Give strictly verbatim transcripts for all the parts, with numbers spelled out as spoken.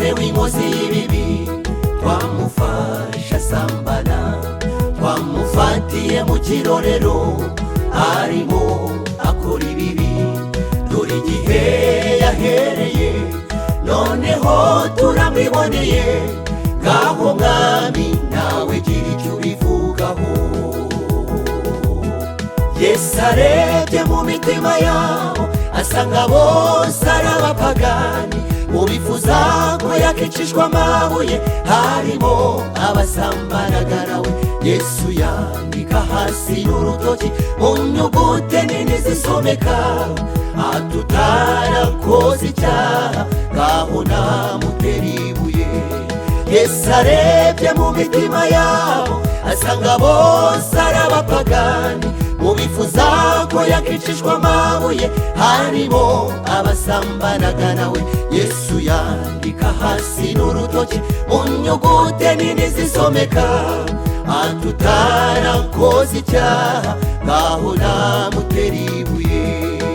umugore w'inkozi y'ibibi twamufasha sambana, twamufatiye mu kirorero arimo akora ibibi. Dore igihe yahereye noneho turamwiboneye, ngaho mwami nawe gira icyo ubivugaho. Yesu arebye mu mitima yabo asanga bose ari abapagani, mu bifuza ko yakicishwa amabuye harimo abasambanaga nawe. Yesu yandika hasi n'urutoki mu nyuguti nini zisomeka, atutarakoze icyaha ngaho namutera ibuye. Yesu arebye mu mitima yabo asanga bose ari abapagani, mu bifuza ko yakicishwa amabuye harimo abasambanaga nawe. Yesu yandika hasi n'urutoki mu nyuguti nini zisomeka, atutarakoze icyaha ngaho namutera ibuye.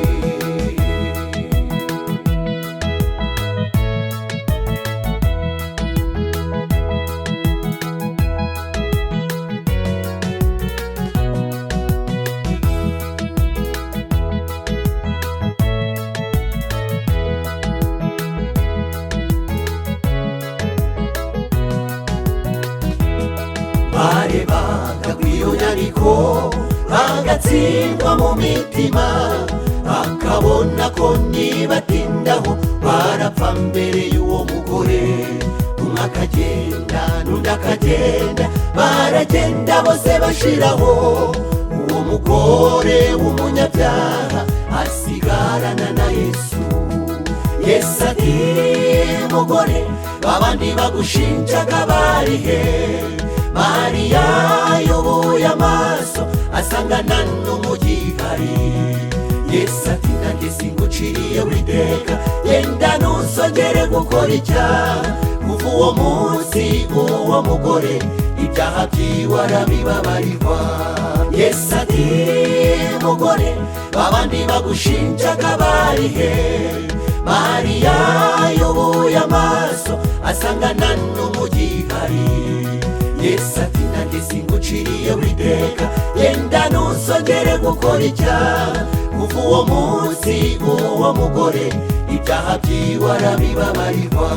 barebaga kw'iyo nyandiko bagatsindwa mu mitima, bakabona ko nibatindaho barapfa mbere y'uwo mugore. Umwe akagenda n'undi akagenda, baragenda bose bashiraho, uwo mugore w'umunyabyaha asigarana na Yesu. Yesu ati mugore, babandi bagushinjaga bari he? Mariya yubuye amaso asangana n'umugihari. Yesu ati nanjye singuciriye witeka, yenda ntusongere gukora icyaha. Kuva uwo munsi uwo mugore ibyaha byiwe arabibabarirwa. Yesu ati mugore, babandi bagushinjaga bari he? Mariya yubuye amaso asangana n'umugihari. Yesu ati nanjye singuciriye witeka, yenda ntusongere gukora icyaha. Kuva uwo munsi uwo mugore ibyaha byiwe arabibabarirwa.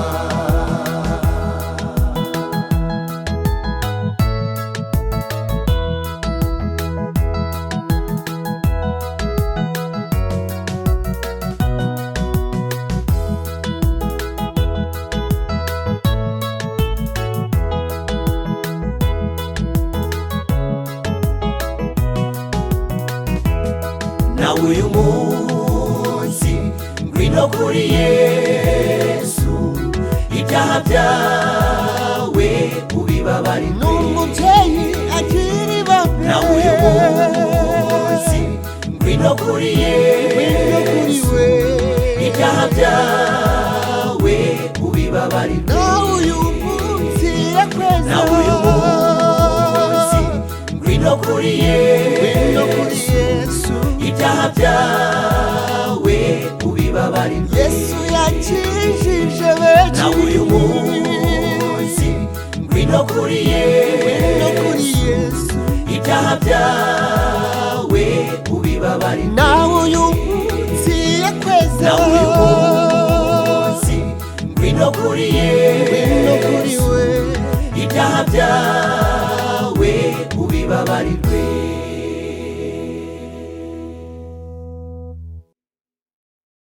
Nawe uyu munsi ngwino kuri Yesu, ibyaha byawe ubibabarirwe. N'umubyeyi agira ibambe. Nawe uyu munsi ngwino kuri Yesu, ibyaha byawe ubibabarirwe. Nawe uyu munsi yakweza. Nawe uyu munsi ngwino kuri Yesu, ibyaha byawe ubibabarirwe. Yesu yakijije benshi. Nawe uyu munsi ngwino kuri Yesu, ibyaha byawe ubibabarirwe. Nawe uyu munsi yakweza. Nawe uyu munsi ngwino kuri Yesu, ibyaha byawe ubibabarirwe.